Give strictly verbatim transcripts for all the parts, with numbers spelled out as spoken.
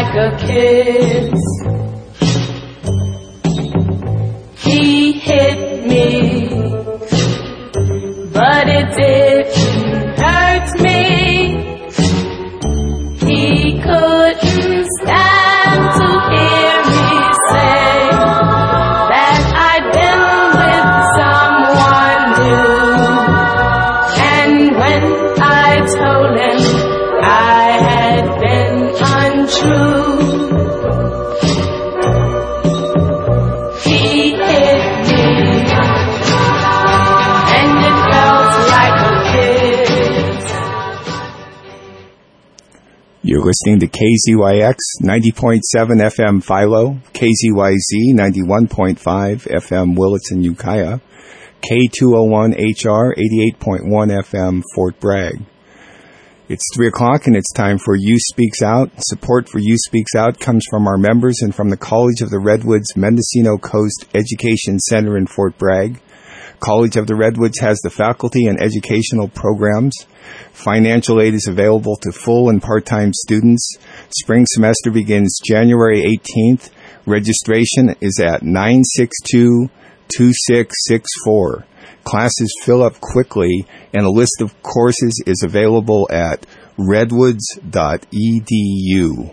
like a kiss. He hit me, but it didn't hurt me. He couldn't stand to hear me say that I'd been with someone new. And when I told him I had been untrue, he hit me, and it felt like a kiss. You're listening to K Z Y X ninety point seven F M Philo, K Z Y Z ninety-one point five F M Willits and Ukiah, K two oh one H R eighty-eight point one F M Fort Bragg. It's three o'clock and it's time for You Speaks Out. Support for You Speaks Out comes from our members and from the College of the Redwoods Mendocino Coast Education Center in Fort Bragg. College of the Redwoods has the faculty and educational programs. Financial aid is available to full and part-time students. Spring semester begins January eighteenth. Registration is at nine six two, two six six four. Classes fill up quickly, and a list of courses is available at redwoods dot e d u.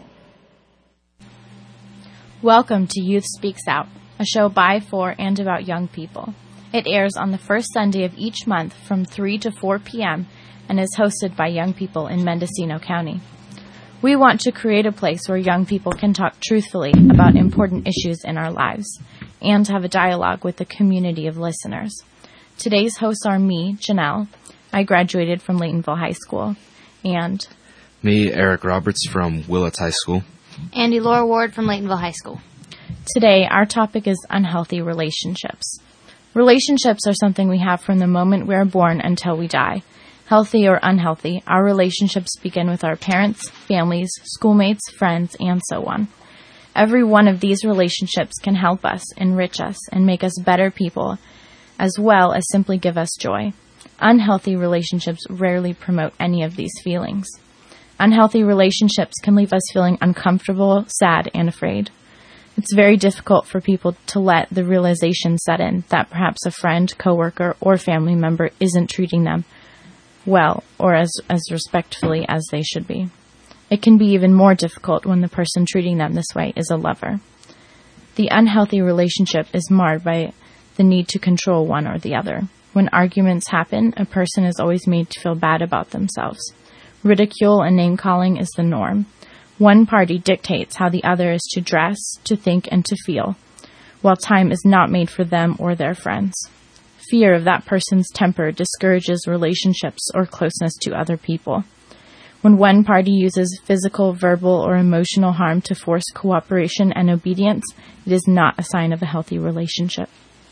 Welcome to Youth Speaks Out, a show by, for, and about young people. It airs on the first Sunday of each month from three to four p.m. and is hosted by young people in Mendocino County. We want to create a place where young people can talk truthfully about important issues in our lives and have a dialogue with the community of listeners. Today's hosts are me, Janelle. I graduated from Laytonville High School. And me, Eric Roberts from Willits High School. Andy Laura Ward from Laytonville High School. Today, our topic is unhealthy relationships. Relationships are something we have from the moment we are born until we die. Healthy or unhealthy, our relationships begin with our parents, families, schoolmates, friends, and so on. Every one of these relationships can help us, enrich us, and make us better people, as well as simply give us joy. Unhealthy relationships rarely promote any of these feelings. Unhealthy relationships can leave us feeling uncomfortable, sad, and afraid. It's very difficult for people to let the realization set in that perhaps a friend, coworker, or family member isn't treating them well or as, as respectfully as they should be. It can be even more difficult when the person treating them this way is a lover. The unhealthy relationship is marred by the need to control one or the other. When arguments happen, a person is always made to feel bad about themselves. Ridicule and name-calling is the norm. One party dictates how the other is to dress, to think, and to feel, while time is not made for them or their friends. Fear of that person's temper discourages relationships or closeness to other people. When one party uses physical, verbal, or emotional harm to force cooperation and obedience, it is not a sign of a healthy relationship.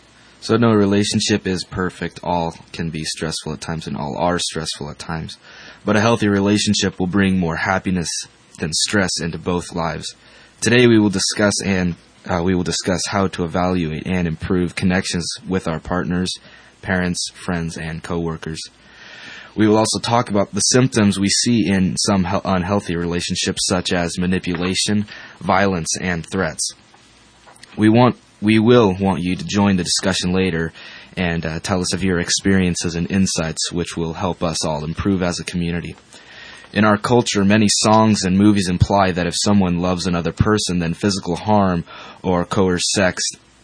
So no relationship is perfect. All can be stressful at times, and all are stressful at times. But a healthy relationship will bring more happiness than stress into both lives. Today we will discuss and uh, we will discuss how to evaluate and improve connections with our partners, parents, friends, and coworkers. We will also talk about the symptoms we see in some he- unhealthy relationships, such as manipulation, violence, and threats. We want We will want you to join the discussion later and uh, tell us of your experiences and insights, which will help us all improve as a community. In our culture, many songs and movies imply that if someone loves another person, then physical harm or coerced sex,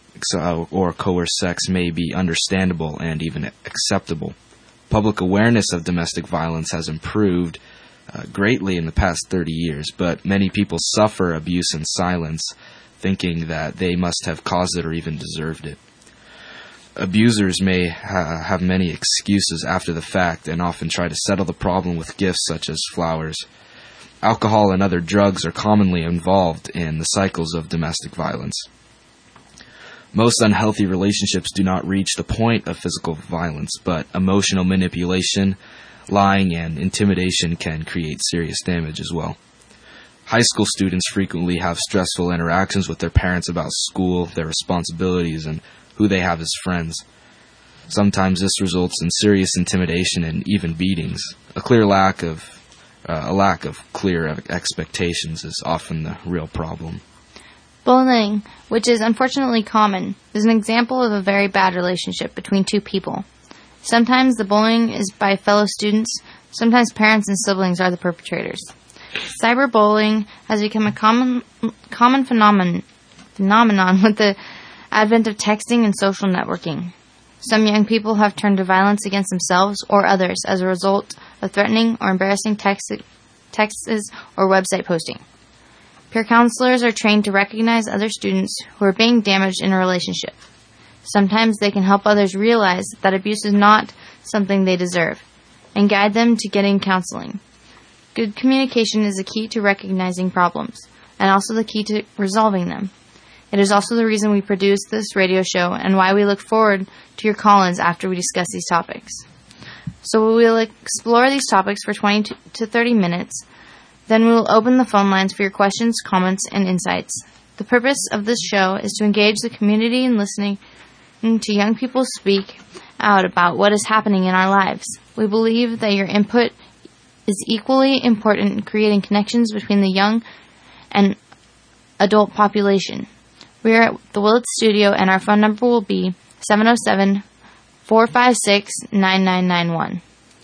or coerced sex may be understandable and even acceptable. Public awareness of domestic violence has improved uh, greatly in the past thirty years, but many people suffer abuse in silence, thinking that they must have caused it or even deserved it. Abusers may ha- have many excuses after the fact and often try to settle the problem with gifts such as flowers. Alcohol and other drugs are commonly involved in the cycles of domestic violence. Most unhealthy relationships do not reach the point of physical violence, but emotional manipulation, lying, and intimidation can create serious damage as well. High school students frequently have stressful interactions with their parents about school, their responsibilities, and who they have as friends. Sometimes this results in serious intimidation and even beatings. A clear lack of uh, a lack of clear expectations is often the real problem. Bullying, which is unfortunately common, is an example of a very bad relationship between two people. Sometimes the bullying is by fellow students, sometimes parents and siblings are the perpetrators. Cyberbullying has become a common common phenomenon, phenomenon with the advent of texting and social networking. Some young people have turned to violence against themselves or others as a result of threatening or embarrassing text, texts or website posting. Peer counselors are trained to recognize other students who are being damaged in a relationship. Sometimes they can help others realize that abuse is not something they deserve and guide them to getting counseling. Good communication is the key to recognizing problems and also the key to resolving them. It is also the reason we produce this radio show and why we look forward to your call-ins after we discuss these topics. So we will explore these topics for twenty to thirty minutes. Then we will open the phone lines for your questions, comments, and insights. The purpose of this show is to engage the community in listening to young people speak out about what is happening in our lives. We believe that your input is equally important in creating connections between the young and adult population. We are at the Willits Studio, and our phone number will be seven oh seven, four five six, nine nine nine one.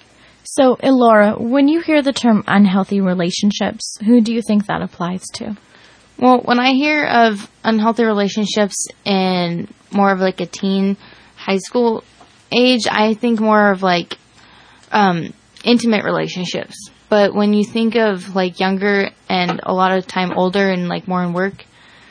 So, Elora, when you hear the term unhealthy relationships, who do you think that applies to? Well, when I hear of unhealthy relationships in more of like a teen, high school age, I think more of like um, intimate relationships. But when you think of like younger and a lot of time older and like more in work,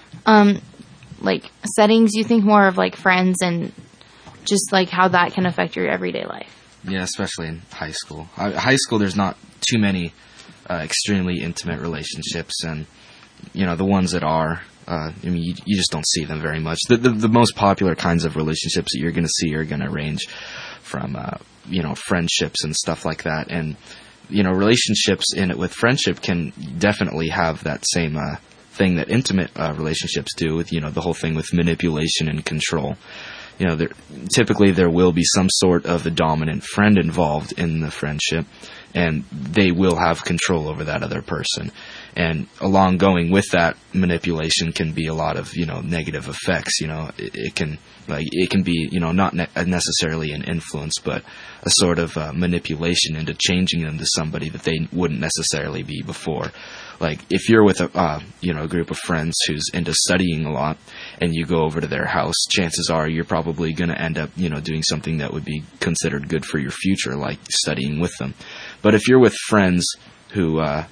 um, like settings, you think more of like friends and just like how that can affect your everyday life. Yeah, especially in high school. Uh, high school, there's not too many uh, extremely intimate relationships, and you know the ones that are, uh, I mean, you, you just don't see them very much. The, the the most popular kinds of relationships that you're going to see are going to range from uh, you know friendships and stuff like that, and you know relationships in it with friendship can definitely have that same uh, thing that intimate uh, relationships do with you know the whole thing with manipulation and control. You know, there, typically there will be some sort of a dominant friend involved in the friendship, and they will have control over that other person. And along going with that manipulation can be a lot of, you know, negative effects. You know, it, it can, like, it can be, you know, not ne- necessarily an influence, but a sort of uh, manipulation into changing them to somebody that they wouldn't necessarily be before. Like, if you're with a, uh, you know, a group of friends who's into studying a lot, and you go over to their house, chances are you're probably going to end up, you know, doing something that would be considered good for your future, like studying with them. But if you're with friends who, uh,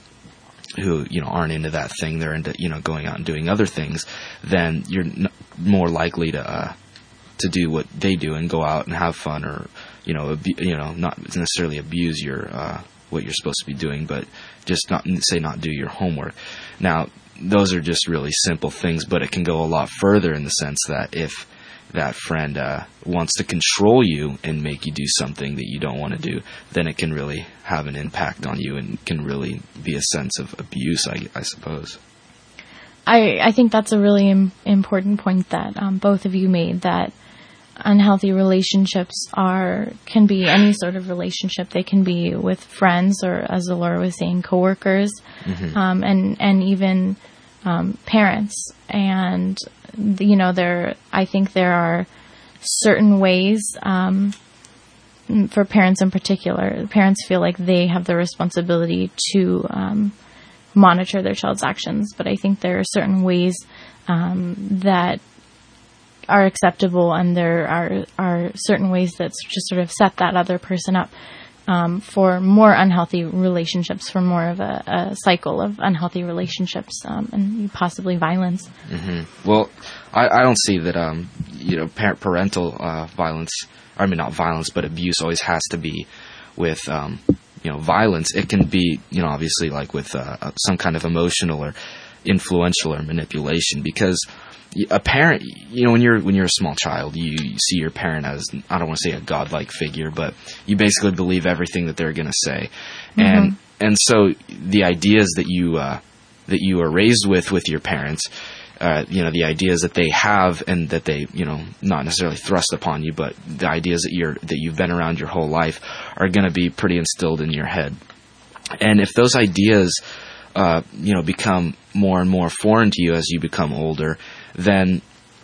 who, you know, aren't into that thing, they're into, you know, going out and doing other things, then you're n- more likely to, uh, to do what they do and go out and have fun, or, you know, abu- you know, not necessarily abuse your, uh, what you're supposed to be doing, but just not, say not do your homework. Now, those are just really simple things, but it can go a lot further in the sense that if that friend uh, wants to control you and make you do something that you don't want to do, then it can really have an impact on you and can really be a sense of abuse, I, I suppose. I, I think that's a really Im- important point that um, both of you made, that unhealthy relationships are can be any sort of relationship. They can be with friends, or, as Elora was saying, coworkers, mm-hmm. um, and and even um, parents. And you know, there I think there are certain ways um, for parents in particular. Parents feel like they have the responsibility to um, monitor their child's actions, but I think there are certain ways um, that are acceptable, and there are are certain ways that just sort of set that other person up um, for more unhealthy relationships, for more of a, a cycle of unhealthy relationships, um, and possibly violence. Mm-hmm. Well, I, I don't see that um, you know parent parental uh, violence. I mean, not violence, but abuse always has to be with um, you know violence. It can be, you know obviously like with uh, some kind of emotional or influential or manipulation, because a parent, you know, when you're when you're a small child, you see your parent as, I don't want to say a godlike figure, but you basically believe everything that they're going to say, mm-hmm. and and so the ideas that you uh, that you are raised with with your parents, uh, you know, the ideas that they have and that they, you know, not necessarily thrust upon you, but the ideas that you're that you've been around your whole life are going to be pretty instilled in your head. And if those ideas, uh, you know, become more and more foreign to you as you become older, then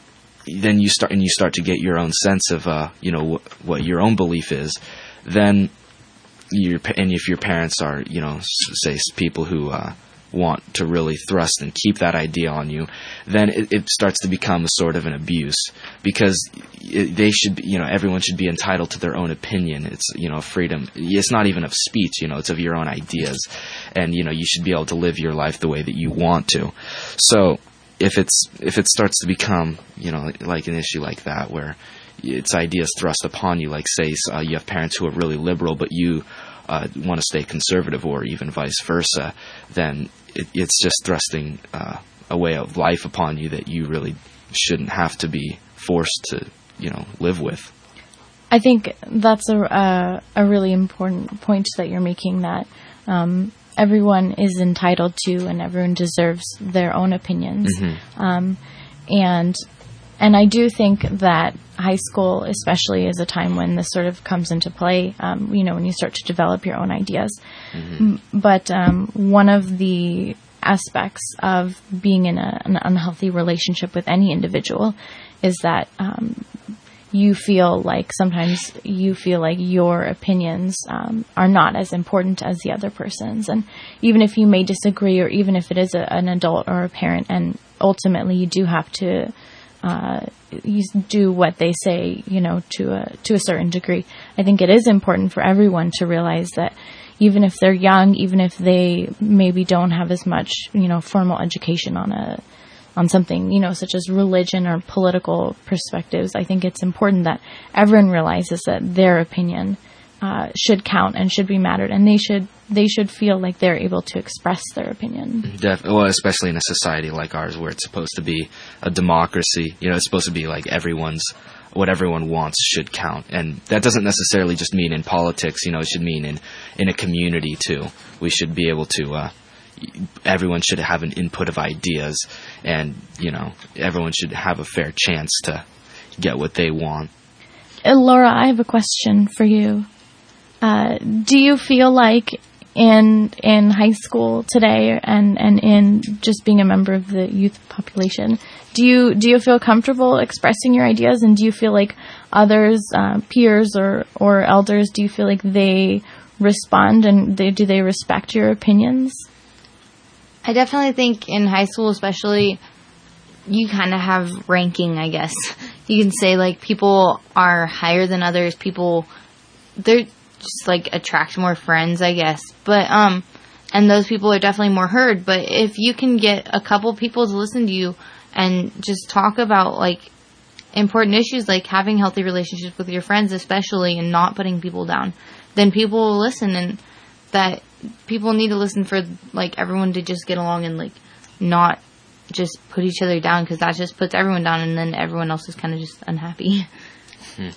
then you start and you start to get your own sense of, uh, you know, wh- what your own belief is. Then your and if your parents are, you know, say people who uh, want to really thrust and keep that idea on you, then it, it starts to become a sort of an abuse, because it, they should be, you know, everyone should be entitled to their own opinion. It's, you know, freedom. It's not even of speech, you know, it's of your own ideas. And, you know, you should be able to live your life the way that you want to. So if it's, if it starts to become, you know, like an issue like that, where it's ideas thrust upon you, like say uh, you have parents who are really liberal, but you Uh, want to stay conservative, or even vice versa, then it, it's just thrusting uh, a way of life upon you that you really shouldn't have to be forced to, you know, live with. I think that's a a, a really important point that you're making, that um, everyone is entitled to and everyone deserves their own opinions. Mm-hmm. Um, and And I do think that high school especially is a time when this sort of comes into play, um, you know, when you start to develop your own ideas. Mm-hmm. But um, one of the aspects of being in a, an unhealthy relationship with any individual is that um, you feel like sometimes you feel like your opinions um, are not as important as the other person's. And even if you may disagree, or even if it is a, an adult or a parent, and ultimately you do have to Uh, you do what they say, you know, to a to a certain degree. I think it is important for everyone to realize that even if they're young, even if they maybe don't have as much, you know, formal education on a on something, you know, such as religion or political perspectives, I think it's important that everyone realizes that their opinion uh, should count and should be mattered, and they should they should feel like they're able to express their opinion. Def- well, especially in a society like ours, where it's supposed to be a democracy. You know, it's supposed to be like everyone's, what everyone wants should count. And that doesn't necessarily just mean in politics, you know, it should mean in, in a community too. We should be able to, uh, everyone should have an input of ideas, and, you know, everyone should have a fair chance to get what they want. Uh, Laura, I have a question for you. Uh, do you feel like in in high school today, and, and in just being a member of the youth population, do you do you feel comfortable expressing your ideas, and do you feel like others, uh, peers or, or elders, do you feel like they respond, and they, do they respect your opinions? I definitely think in high school especially, you kind of have ranking, I guess. You can say, like, people are higher than others. People, they're just, like, attract more friends, I guess. But, um, and those people are definitely more heard. But if you can get a couple people to listen to you and just talk about, like, important issues, like having healthy relationships with your friends especially, and not putting people down, then people will listen. And that people need to listen for, like, everyone to just get along and, like, not just put each other down, because that just puts everyone down, and then everyone else is kind of just unhappy. Hmm.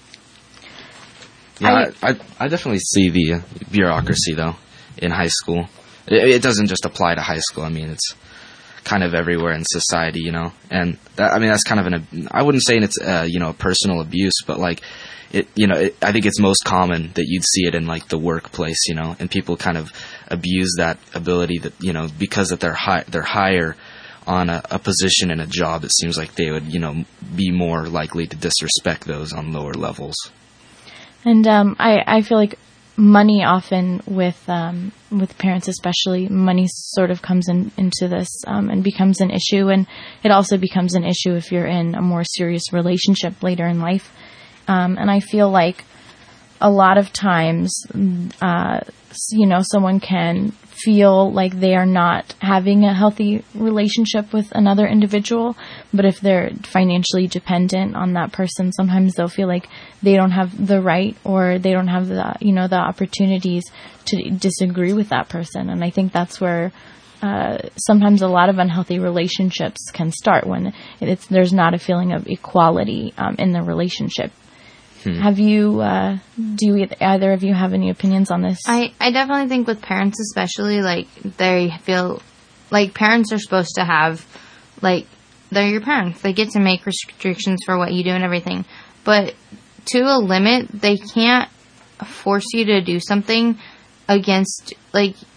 Yeah, I, I, I definitely see the uh, bureaucracy, though, in high school. It, it doesn't just apply to high school. I mean, it's kind of everywhere in society, you know. And that, I mean, that's kind of an, I wouldn't say it's, uh, you know, a personal abuse, but, like, it, you know, it, I think it's most common that you'd see it in, like, the workplace, you know, and people kind of abuse that ability that, you know, because that they're high, they're higher on a, a position in a job, it seems like they would, you know, be more likely to disrespect those on lower levels. And um, I, I feel like money often with um, with parents especially, money sort of comes in, into this um, and becomes an issue. And it also becomes an issue if you're in a more serious relationship later in life. Um, and I feel like a lot of times, uh, you know, someone can feel like they are not having a healthy relationship with another individual, but if they're financially dependent on that person, sometimes they'll feel like they don't have the right, or they don't have the, you know, the opportunities to disagree with that person. And I think that's where uh, sometimes a lot of unhealthy relationships can start, when it's, there's not a feeling of equality um, in the relationship. Hmm. Have you, uh, do either of you have any opinions on this? I, I definitely think with parents especially, like, they feel like parents are supposed to have, like, they're your parents. They get to make restrictions for what you do and everything. But to a limit, they can't force you to do something against, like,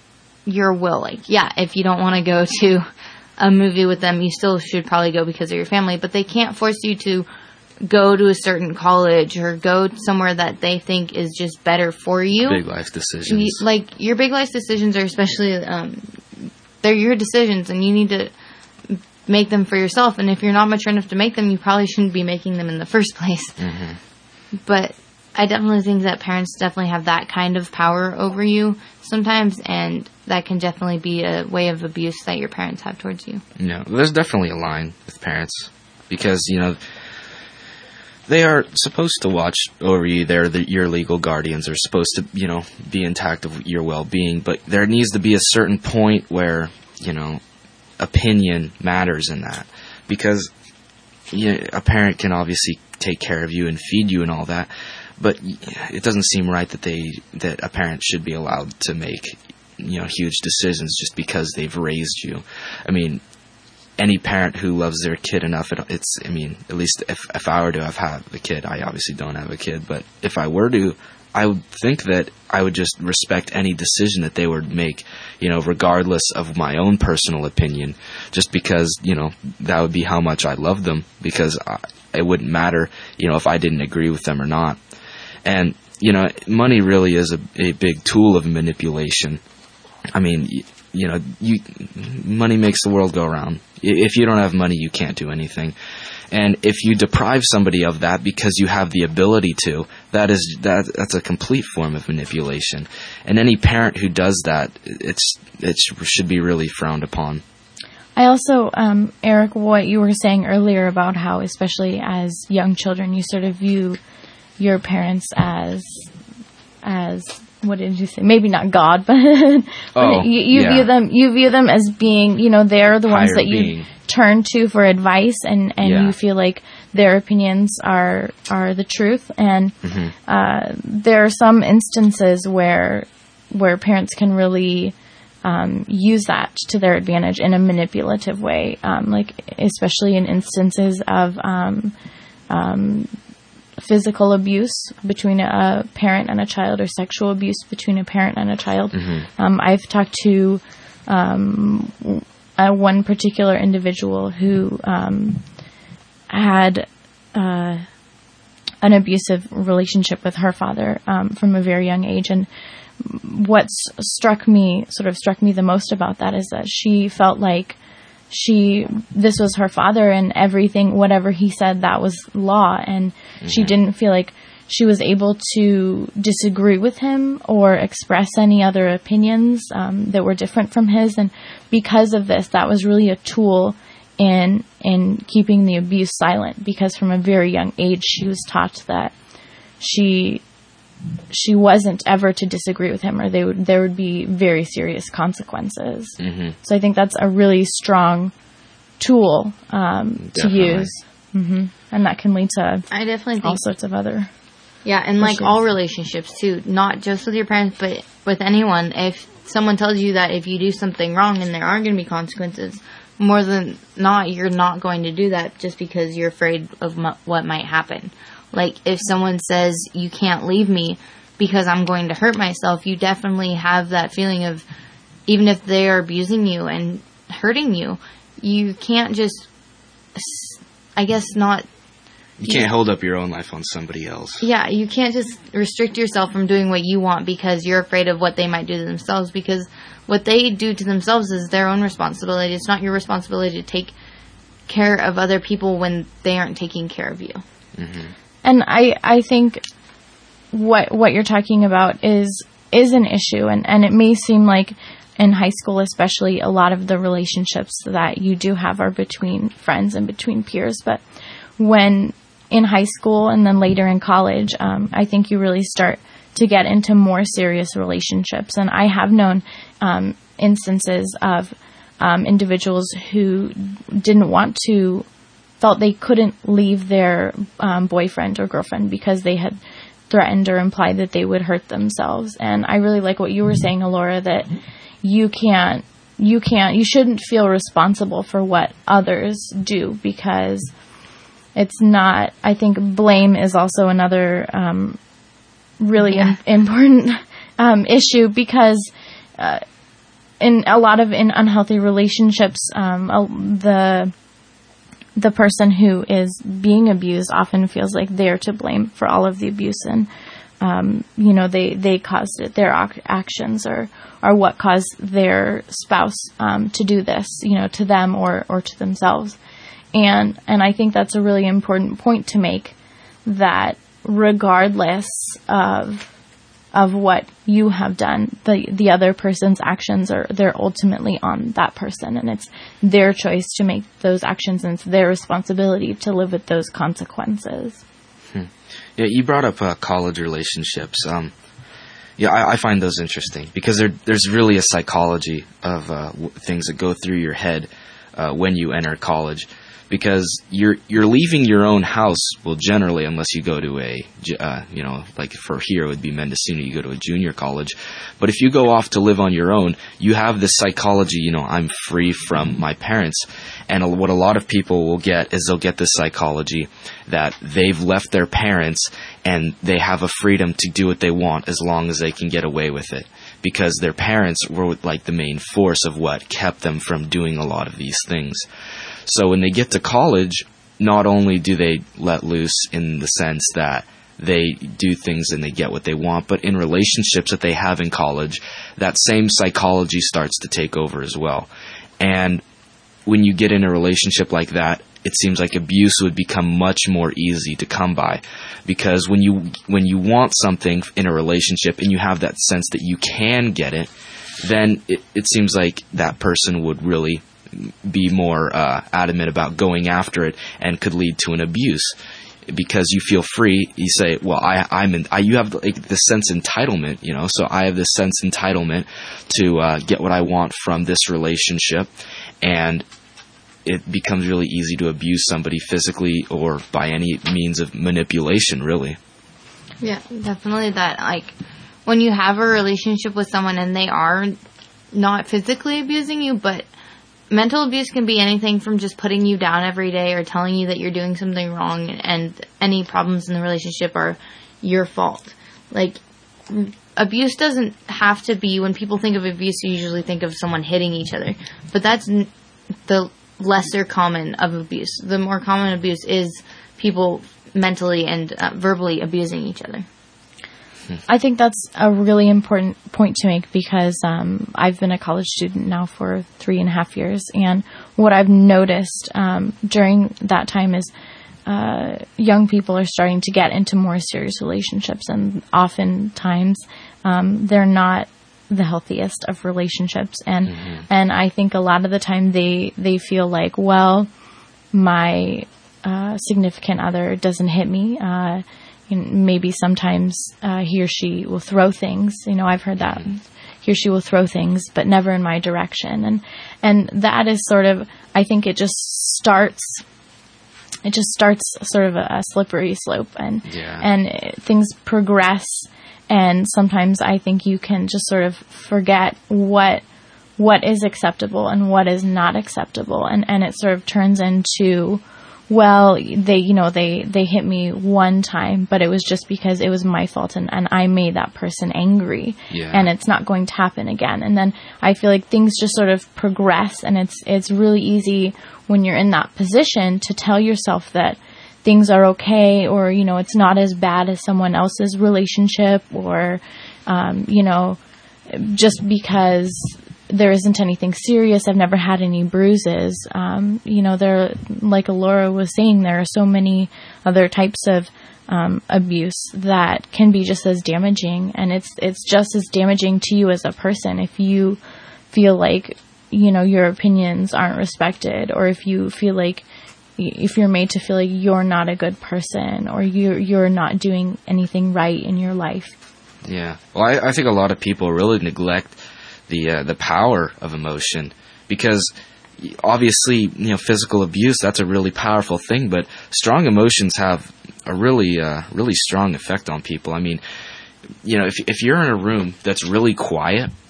your will. Like, yeah, if you don't want to go to a movie with them, you still should probably go because of your family, but they can't force you to go to a certain college or go somewhere that they think is just better for you. Big life decisions. You, like, your big life decisions are especially, um, they're your decisions, and you need to make them for yourself. And if you're not mature enough to make them, you probably shouldn't be making them in the first place. Mm-hmm. But I definitely think that parents definitely have that kind of power over you sometimes, and that can definitely be a way of abuse that your parents have towards you. Yeah, there's definitely a line with parents because, you know, they are supposed to watch over you. They're the, your legal guardians. They're supposed to, you know, be intact of your well-being. But there needs to be a certain point where, you know, opinion matters in that. Because you know, a parent can obviously take care of you and feed you and all that. But it doesn't seem right that they that a parent should be allowed to make, you know, huge decisions just because they've raised you. I mean, any parent who loves their kid enough, it, it's, I mean, at least if, if I were to have had a kid, I obviously don't have a kid, but if I were to, I would think that I would just respect any decision that they would make, you know, regardless of my own personal opinion, just because, you know, that would be how much I love them, because I, it wouldn't matter, you know, if I didn't agree with them or not. And, you know, money really is a, a big tool of manipulation. I mean, you, you know, you money makes the world go round. If you don't have money, you can't do anything. And if you deprive somebody of that because you have the ability to, that is that that's a complete form of manipulation. And any parent who does that, it's it should be really frowned upon. I also, um, Eric, what you were saying earlier about how, especially as young children, you sort of view your parents as as what did you say? Maybe not God, but, but oh, you, you yeah. view them you view them as being, you know, they're the ones Higher that you being. turn to for advice, and, and Yeah. you feel like their opinions are are the truth. And Mm-hmm. uh, there are some instances where where parents can really um, use that to their advantage in a manipulative way, um, like especially in instances of um, um, physical abuse between a parent and a child, or sexual abuse between a parent and a child. Mm-hmm. Um, I've talked to um, uh, one particular individual who um, had uh, an abusive relationship with her father um, from a very young age. And what's struck me, sort of struck me the most about that is that she felt like she, this was her father, and everything, whatever he said, that was law. And mm-hmm. she didn't feel like she was able to disagree with him or express any other opinions um, that were different from his. And because of this, that was really a tool in in keeping the abuse silent, because from a very young age, she was taught that she she wasn't ever to disagree with him, or they would there would be very serious consequences. Mm-hmm. So I think that's a really strong tool um, to use, mm-hmm. and that can lead to I definitely think all sorts of other yeah, and like issues. all relationships too, not just with your parents, but with anyone. If someone tells you that if you do something wrong and there are going to be consequences, more than not, you're not going to do that just because you're afraid of m- what might happen. Like, if someone says, you can't leave me because I'm going to hurt myself, you definitely have that feeling of, even if they are abusing you and hurting you, you can't just, I guess not. You can't hold up your own life on somebody else. Yeah, you can't just restrict yourself from doing what you want because you're afraid of what they might do to themselves, because what they do to themselves is their own responsibility. It's not your responsibility to take care of other people when they aren't taking care of you. Mm-hmm. And I, I think what what you're talking about is is an issue, and, and it may seem like in high school especially a lot of the relationships that you do have are between friends and between peers, but when in high school and then later in college, um, I think you really start to get into more serious relationships. And I have known um, instances of um, individuals who didn't want to felt they couldn't leave their um, boyfriend or girlfriend because they had threatened or implied that they would hurt themselves. And I really like what you were saying, Alora, that you can't, you can't, you shouldn't feel responsible for what others do, because it's not, I think blame is also another um, really yeah. im- important um, issue, because uh, in a lot of in unhealthy relationships, um, uh, the the person who is being abused often feels like they're to blame for all of the abuse, and um, you know they, they caused it. Their ac- actions are are what caused their spouse um, to do this, you know, to them or or to themselves. And and I think that's a really important point to make, that regardless of of what you have done, the the other person's actions are they're ultimately on that person, and it's their choice to make those actions, and it's their responsibility to live with those consequences. Hmm. Yeah, you brought up uh, college relationships. Um, yeah, I, I find those interesting because there, there's really a psychology of uh, w- things that go through your head uh, when you enter college. Because you're you're leaving your own house, well, generally, unless you go to a, uh, you know, like for here it would be Mendocino, you go to a junior college. But if you go off to live on your own, you have this psychology, you know, I'm free from my parents. And what a lot of people will get is they'll get this psychology that they've left their parents and they have a freedom to do what they want as long as they can get away with it. Because their parents were like the main force of what kept them from doing a lot of these things. So when they get to college, not only do they let loose in the sense that they do things and they get what they want, but in relationships that they have in college, that same psychology starts to take over as well. And when you get in a relationship like that, it seems like abuse would become much more easy to come by. Because when you when you want something in a relationship and you have that sense that you can get it, then it, it seems like that person would really be more uh, adamant about going after it, and could lead to an abuse. Because you feel free, you say, well, I, I'm in, I, you have like the sense entitlement, you know, so I have this sense entitlement to uh, get what I want from this relationship, and it becomes really easy to abuse somebody physically or by any means of manipulation, really. Yeah, definitely that, like, when you have a relationship with someone and they are not physically abusing you, but mental abuse can be anything from just putting you down every day or telling you that you're doing something wrong, and any problems in the relationship are your fault. Like, abuse doesn't have to be, when people think of abuse, you usually think of someone hitting each other. But that's n- the lesser common of abuse. The more common abuse is people mentally and uh, verbally abusing each other. I think that's a really important point to make, because um, I've been a college student now for three and a half years, and what I've noticed um, during that time is uh, young people are starting to get into more serious relationships, and oftentimes um, they're not the healthiest of relationships, and mm-hmm. and I think a lot of the time they they feel like, well, my uh, significant other doesn't hit me. Uh, You know, maybe sometimes uh, he or she will throw things. You know, I've heard that. He or she will throw things, but never in my direction. And and that is sort of, I think it just starts, it just starts sort of a, a slippery slope. And, yeah. and it, things progress. And sometimes I think you can just sort of forget what what is acceptable and what is not acceptable. And, and it sort of turns into, well, they, you know, they, they hit me one time, but it was just because it was my fault, and, and I made that person angry, yeah. and it's not going to happen again. And then I feel like things just sort of progress, and it's, it's really easy when you're in that position to tell yourself that things are okay, or, you know, it's not as bad as someone else's relationship, or, um, you know, just because there isn't anything serious, I've never had any bruises. Um, you know, there, like Laura was saying, there are so many other types of um, abuse that can be just as damaging, and it's it's just as damaging to you as a person if you feel like, you know, your opinions aren't respected, or if you feel like, if you're made to feel like you're not a good person, or you're you're not doing anything right in your life. Yeah, well, I, I think a lot of people really neglect the uh, the power of emotion, because obviously, you know, physical abuse, that's a really powerful thing, but strong emotions have a really uh, really strong effect on people. I mean, you know, if if you're in a room that's really quiet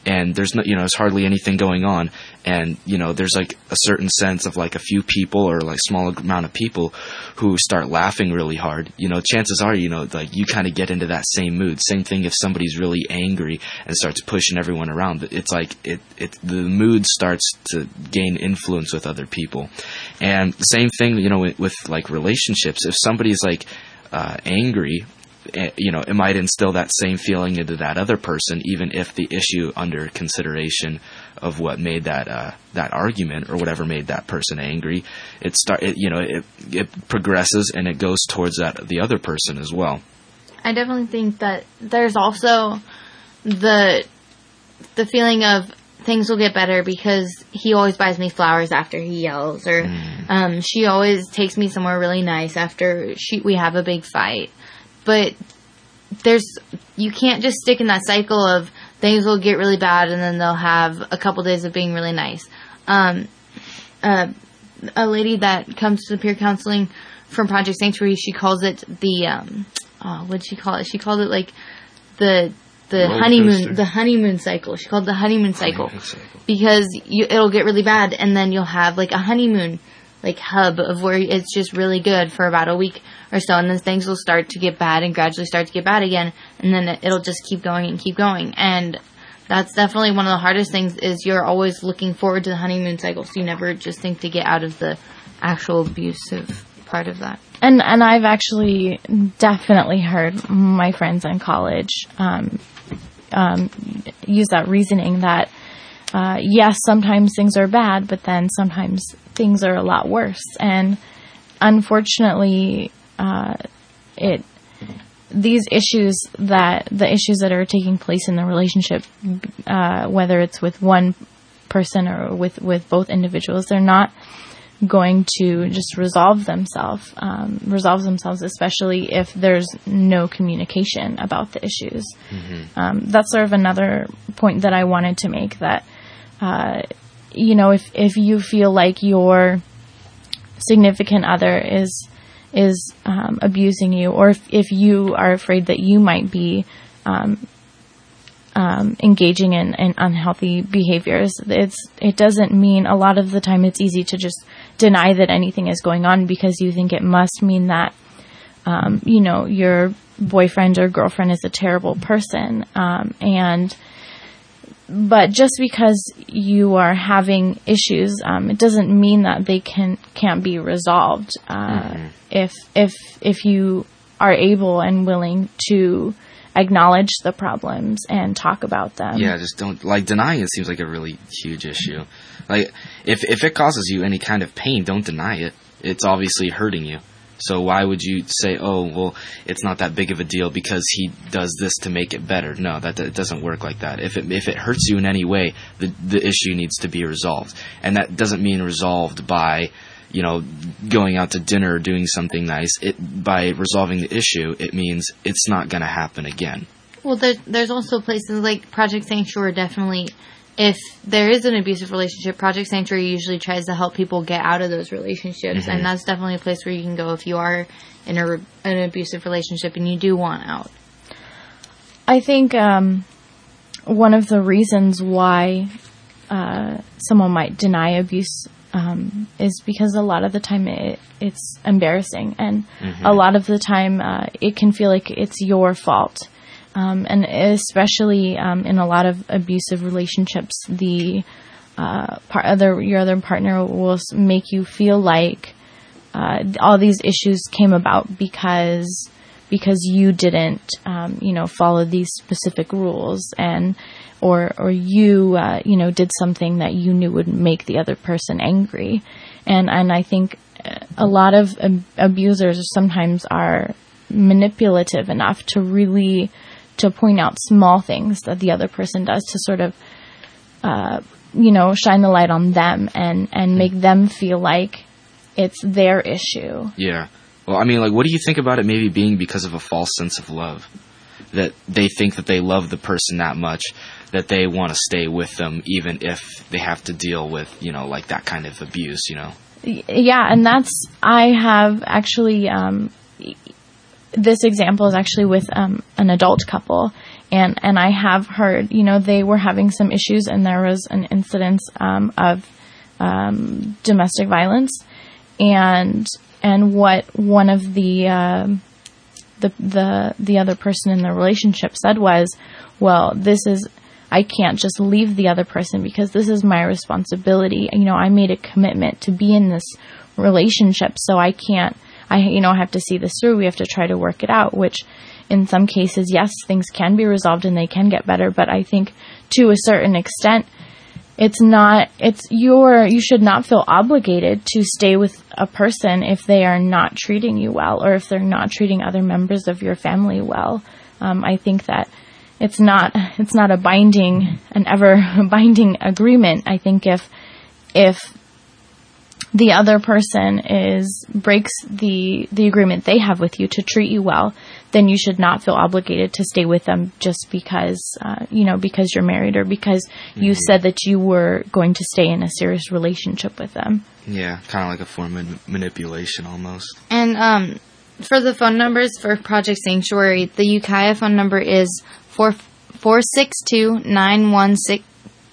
and there's no, you know, there's hardly anything going on, and, you know, there's like a certain sense of like a few people or like small amount of people who start laughing really hard, you know, chances are, you know, like you kind of get into that same mood. Same thing if somebody's really angry and starts pushing everyone around. It's like it, it, the mood starts to gain influence with other people. And the same thing, you know, with, with like relationships. If somebody's like uh, angry, you know, it might instill that same feeling into that other person, even if the issue under consideration of what made that uh, that argument or whatever made that person angry, it start, it, you know, it it progresses and it goes towards that the other person as well. I definitely think that there's also the the feeling of things will get better because he always buys me flowers after he yells, or mm. um, she always takes me somewhere really nice after she we have a big fight. But there's, you can't just stick in that cycle of things will get really bad and then they'll have a couple days of being really nice. Um, uh, a lady that comes to the peer counseling from Project Sanctuary, she calls it the, um, oh, what'd she call it? She called it like the, the Roller honeymoon, coaster. the honeymoon cycle. She called it the honeymoon cycle, Honeymoon cycle. Because you, it'll get really bad and then you'll have like a honeymoon like hub of where it's just really good for about a week or so, and then things will start to get bad and gradually start to get bad again, and then it'll just keep going and keep going. And that's definitely one of the hardest things, is you're always looking forward to the honeymoon cycle, so you never just think to get out of the actual abusive part of that. And and I've actually definitely heard my friends in college um, um, use that reasoning that uh, yes, sometimes things are bad, but then sometimes things are a lot worse. And unfortunately, uh, it these issues that the issues that are taking place in the relationship, uh, whether it's with one person or with with both individuals, they're not going to just resolve themselves, um, resolve themselves, especially if there's no communication about the issues. Mm-hmm. Um, that's sort of another point that I wanted to make, that, uh, you know, if, if you feel like your significant other is, is, um, abusing you, or if, if you are afraid that you might be, um, Um, engaging in, in unhealthy behaviors, it's it doesn't mean, a lot of the time it's easy to just deny that anything is going on because you think it must mean that um, you know, your boyfriend or girlfriend is a terrible person, um, and but just because you are having issues, um, it doesn't mean that they can can't be resolved uh, mm-hmm. if if if you are able and willing to acknowledge the problems and talk about them. Yeah, just don't, like, denying it seems like a really huge issue. Like, if if it causes you any kind of pain, don't deny it. It's obviously hurting you. So why would you say, oh, well, it's not that big of a deal because he does this to make it better? No, that, that doesn't work like that. If it if it hurts you in any way, the the issue needs to be resolved. And that doesn't mean resolved by, you know, going out to dinner or doing something nice. It, by resolving the issue, it means it's not going to happen again. Well, there, there's also places like Project Sanctuary. Definitely, if there is an abusive relationship, Project Sanctuary usually tries to help people get out of those relationships. Mm-hmm. And that's definitely a place where you can go if you are in a, an abusive relationship and you do want out. I think um, one of the reasons why uh, someone might deny abuse Um, is because a lot of the time it, it's embarrassing, and mm-hmm. a lot of the time uh, it can feel like it's your fault, um, and especially um, in a lot of abusive relationships, the uh, part other your other partner will make you feel like uh, all these issues came about because because you didn't um, you know follow these specific rules, and or or you uh, you know did something that you knew would make the other person angry, and and I think a lot of ab- abusers sometimes are manipulative enough to really to point out small things that the other person does to sort of uh, you know shine the light on them and and make them feel like it's their issue. Yeah. Well, I mean, like, what do you think about it maybe being because of a false sense of love? That they think that they love the person that much, that they want to stay with them even if they have to deal with, you know, like that kind of abuse, you know? Yeah, and that's, I have actually, um, this example is actually with um, an adult couple, And, and I have heard, you know, they were having some issues, and there was an incidence um, of um, domestic violence. And and what one of the, um, the the the other person in the relationship said was, well, this is, I can't just leave the other person because this is my responsibility. You know, I made a commitment to be in this relationship, so I can't, I, you know, I have to see this through. We have to try to work it out, which in some cases, yes, things can be resolved and they can get better. But I think to a certain extent, it's not, it's your, you should not feel obligated to stay with a person if they are not treating you well, or if they're not treating other members of your family well. Um, I think that it's not, it's not a binding, an ever binding agreement. I think if, if the other person is, breaks the, the agreement they have with you to treat you well, then you should not feel obligated to stay with them just because, uh, you know, because you're married, or because mm-hmm. you said that you were going to stay in a serious relationship with them. Yeah, kind of like a form of manipulation almost. And um, for the phone numbers for Project Sanctuary, the Ukiah phone number is four four six two nine one six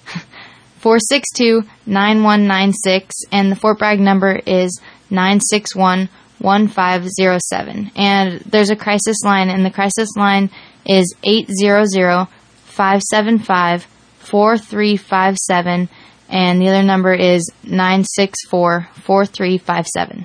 four six two nine one nine six, and the Fort Bragg number is nine six one one five zero seven. And there's a crisis line, and the crisis line is eight hundred, five seven five, four three five seven, and the other number is nine six four, four three five seven.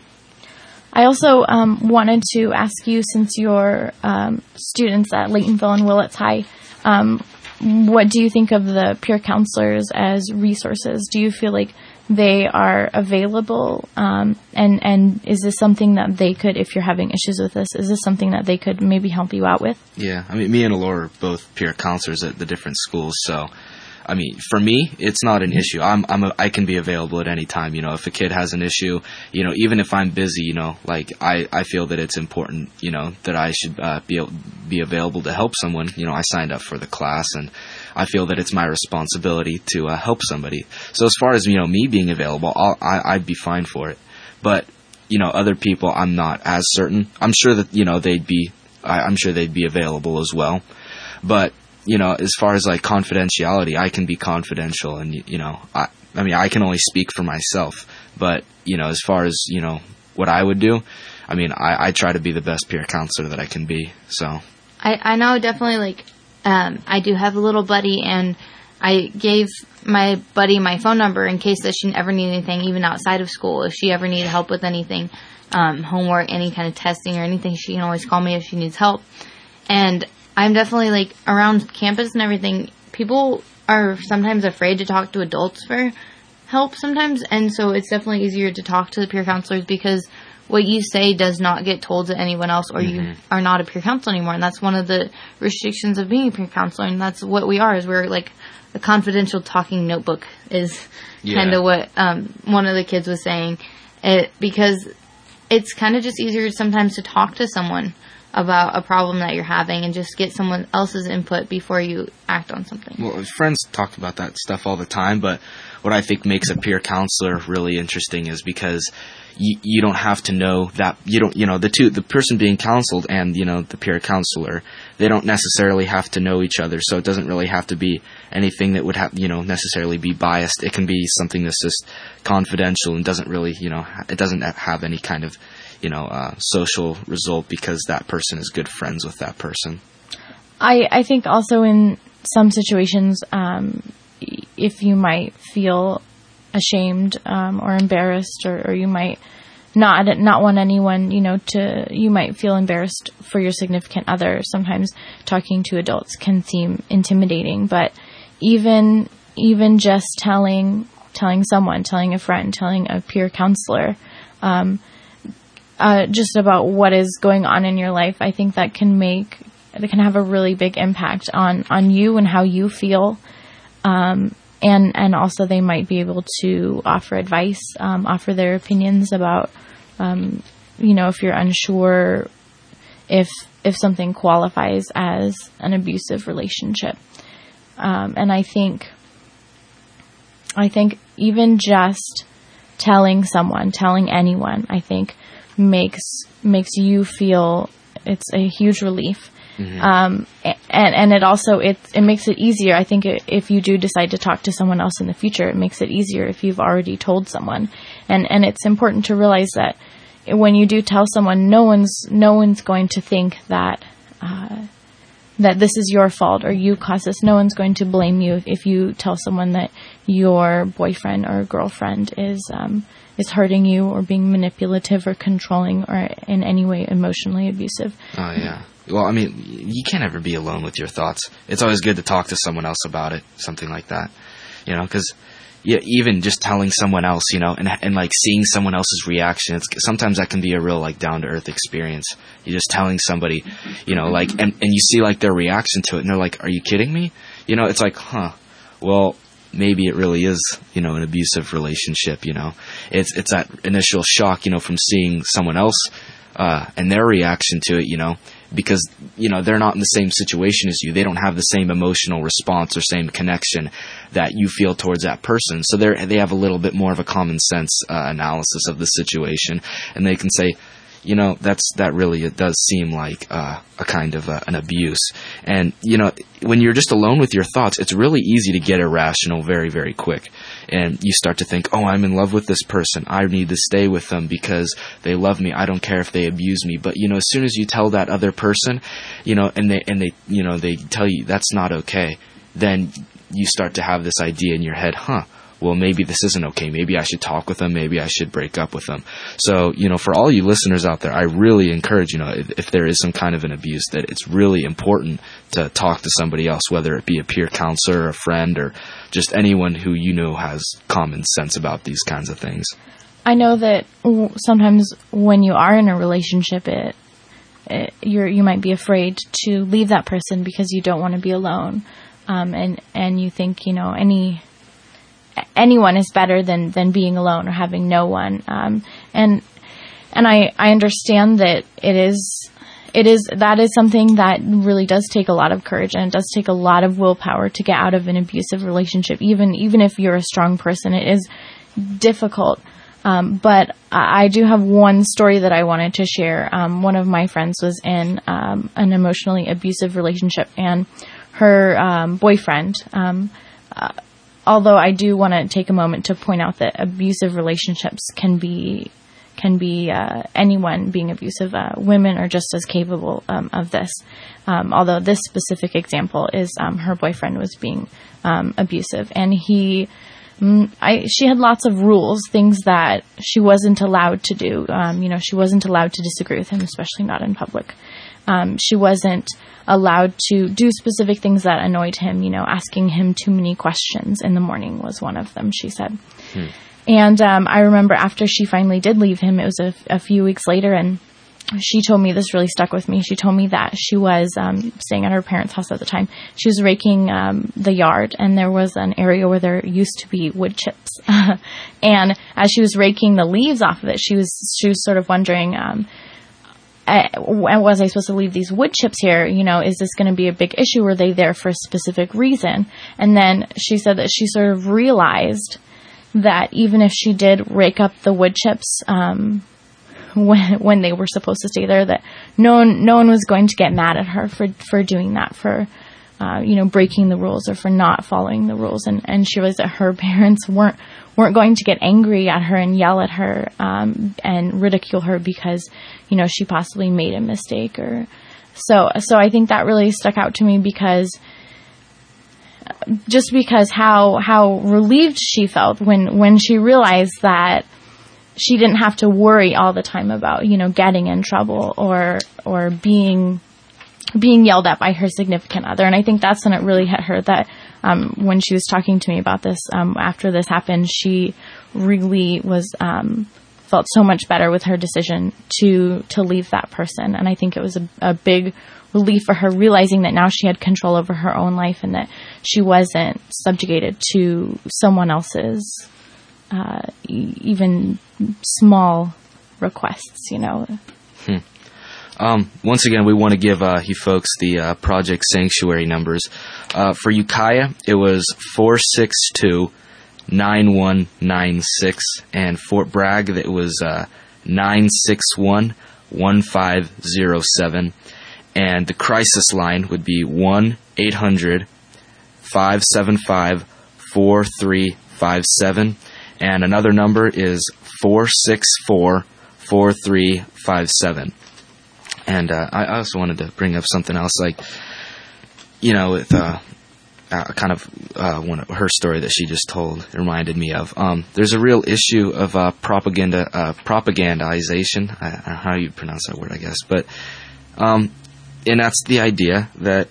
I also um, wanted to ask you, since you're um, students at Laytonville and Willits High, um, what do you think of the peer counselors as resources? Do you feel like they are available? Um, and, and is this something that they could, if you're having issues with this, is this something that they could maybe help you out with? Yeah, I mean, me and Laura are both peer counselors at the different schools, so I mean, for me, it's not an issue. I'm, I'm, a, I can be available at any time. You know, if a kid has an issue, you know, even if I'm busy, you know, like I, I feel that it's important, you know, that I should uh, be be available to help someone. You know, I signed up for the class, and I feel that it's my responsibility to uh, help somebody. So as far as, you know, me being available, I'll, I, I'd be fine for it. But, you know, other people, I'm not as certain. I'm sure that, you know, they'd be, I, I'm sure they'd be available as well. But, you know, as far as like confidentiality, I can be confidential, and, you know, I, I mean, I can only speak for myself, but, you know, as far as, you know, what I would do, I mean, I, I try to be the best peer counselor that I can be, so. I, I know definitely, like, um, I do have a little buddy, and I gave my buddy my phone number in case that she ever needed anything, even outside of school. If she ever needed help with anything, um, homework, any kind of testing or anything, she can always call me if she needs help. And I'm definitely, like, around campus and everything, people are sometimes afraid to talk to adults for help sometimes, and so it's definitely easier to talk to the peer counselors because what you say does not get told to anyone else, or mm-hmm. you are not a peer counselor anymore, and that's one of the restrictions of being a peer counselor, and that's what we are, is we're, like, a confidential talking notebook is yeah. kind of what um, one of the kids was saying, it, because it's kind of just easier sometimes to talk to someone about a problem that you're having and just get someone else's input before you act on something. Well, friends talk about that stuff all the time, but what I think makes a peer counselor really interesting is because you, you don't have to know that, you don't, you know, the two, the person being counseled and, you know, the peer counselor, they don't necessarily have to know each other, so it doesn't really have to be anything that would have, you know, necessarily be biased. It can be something that's just confidential and doesn't really, you know, it doesn't have any kind of, you know, uh, social result because that person is good friends with that person. I, I think also in some situations, um, if you might feel ashamed um, or embarrassed, or, or you might not not want anyone, you know, to, you might feel embarrassed for your significant other. Sometimes talking to adults can seem intimidating, but even even just telling telling someone, telling a friend, telling a peer counselor, um, Uh, just about what is going on in your life, I think that can make, that can have a really big impact on, on you and how you feel. Um, and, and also they might be able to offer advice, um, offer their opinions about, um, you know, if you're unsure if, if something qualifies as an abusive relationship. Um, and I think, I think even just telling someone, telling anyone, I think, makes makes you feel it's a huge relief, Mm-hmm. Um, and, and it also, it, it makes it easier. I think it, if you do decide to talk to someone else in the future, it makes it easier if you've already told someone. And, and it's important to realize that when you do tell someone, no one's, no one's going to think that, uh, that this is your fault or you caused this. No one's going to blame you if you tell someone that your boyfriend or girlfriend is, um, is hurting you or being manipulative or controlling or in any way emotionally abusive. Oh, yeah. Well, I mean, you can't ever be alone with your thoughts. It's always good to talk to someone else about it, something like that. You know, because yeah, even just telling someone else, you know, and and like seeing someone else's reaction, it's, sometimes that can be a real like down-to-earth experience. You're just telling somebody, you know, like, and, and you see like their reaction to it, and they're like, are you kidding me? You know, it's like, huh, well, maybe it really is, you know, an abusive relationship, you know. It's it's that initial shock, you know, from seeing someone else uh, and their reaction to it, you know, because, you know, they're not in the same situation as you. They don't have the same emotional response or same connection that you feel towards that person. So they they have a little bit more of a common sense uh, analysis of the situation, and they can say, you know, that's that really, it does seem like uh, a kind of uh, an abuse. And, you know, when you're just alone with your thoughts, it's really easy to get irrational very, very quick. And you start to think, oh, I'm in love with this person. I need to stay with them because they love me. I don't care if they abuse me. But, you know, as soon as you tell that other person, you know, and they, and they, you know, they tell you that's not okay, then you start to have this idea in your head, huh? Well, maybe this isn't okay. Maybe I should talk with them. Maybe I should break up with them. So, you know, for all you listeners out there, I really encourage, you know, if, if there is some kind of an abuse, that it's really important to talk to somebody else, whether it be a peer counselor or a friend or just anyone who you know has common sense about these kinds of things. I know that sometimes when you are in a relationship, it, it you're, you might be afraid to leave that person because you don't want to be alone. Um, and, and you think, you know, any... anyone is better than, than being alone or having no one. Um, and, and I, I understand that it is, it is, that is something that really does take a lot of courage, and it does take a lot of willpower to get out of an abusive relationship. Even, even if you're a strong person, it is difficult. Um, but I, I do have one story that I wanted to share. Um, one of my friends was in, um, an emotionally abusive relationship, and her, um, boyfriend, um, uh, although I do want to take a moment to point out that abusive relationships can be can be uh, anyone being abusive. Uh, women are just as capable um, of this. Um, although this specific example is um, her boyfriend was being um, abusive, and he, mm, I, she had lots of rules, things that she wasn't allowed to do. Um, you know, she wasn't allowed to disagree with him, especially not in public. Um, she wasn't allowed to do specific things that annoyed him. You know, asking him too many questions in the morning was one of them, she said. Hmm. And um, I remember after she finally did leave him, it was a, a few weeks later, and she told me, this really stuck with me, she told me that she was um, staying at her parents' house at the time. She was raking um, the yard, and there was an area where there used to be wood chips. And as she was raking the leaves off of it, she was she was sort of wondering, um, Uh, was I supposed to leave these wood chips here? You know, is this going to be a big issue? Were they there for a specific reason? And then she said that she sort of realized that even if she did rake up the wood chips um, when when they were supposed to stay there, that no one no one was going to get mad at her for for doing that, for uh, you know, breaking the rules or for not following the rules. And and she realized that her parents weren't weren't going to get angry at her and yell at her um, and ridicule her because, you know, she possibly made a mistake. Or so so I think that really stuck out to me, because just because how how relieved she felt when when she realized that she didn't have to worry all the time about, you know, getting in trouble or or being being yelled at by her significant other. And I think that's when it really hit her, that um, when she was talking to me about this, um, after this happened, she really was um, felt so much better with her decision to to leave that person. And I think it was a, a big relief for her, realizing that now she had control over her own life and that she wasn't subjugated to someone else's uh, e- even small requests, you know. Hmm. Um, once again, we want to give uh, you folks the uh, Project Sanctuary numbers. Uh, for Ukiah, it was four six two, nine one nine six, and Fort Bragg, it was uh, nine six one, one five zero seven. And the crisis line would be one eight hundred five seven five four three five seven. And another number is four six four four three five seven. And uh, I also wanted to bring up something else, like, you know, with uh, uh, kind of uh, one of her story that she just told, it reminded me of. Um, there's a real issue of uh, propaganda, uh, propagandization. I, I don't know how you pronounce that word, I guess. But, um, and that's the idea that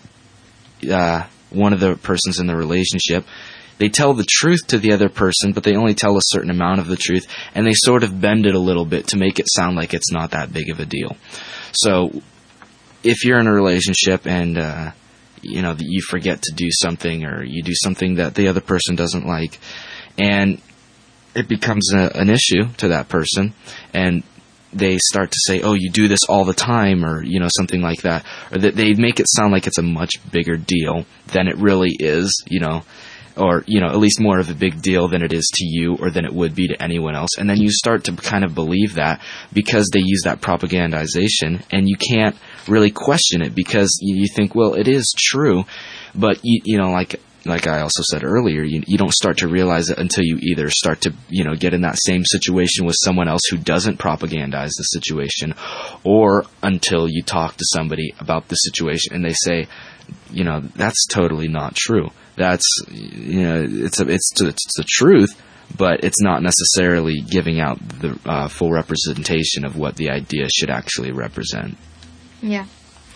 uh, one of the persons in the relationship, they tell the truth to the other person, but they only tell a certain amount of the truth, and they sort of bend it a little bit to make it sound like it's not that big of a deal. So if you're in a relationship and, uh, you know, you forget to do something, or you do something that the other person doesn't like, and it becomes a, an issue to that person, and they start to say, oh, you do this all the time, or, you know, something like that, or that they make it sound like it's a much bigger deal than it really is, you know, or, you know, at least more of a big deal than it is to you or than it would be to anyone else. And then you start to kind of believe that because they use that propagandization, and you can't really question it because you, you think, well, it is true. But, you, you know, like like I also said earlier, you, you don't start to realize it until you either start to, you know, get in that same situation with someone else who doesn't propagandize the situation, or until you talk to somebody about the situation and they say, you know, that's totally not true. That's, you know, it's a, it's it's the truth, but it's not necessarily giving out the uh, full representation of what the idea should actually represent. Yeah.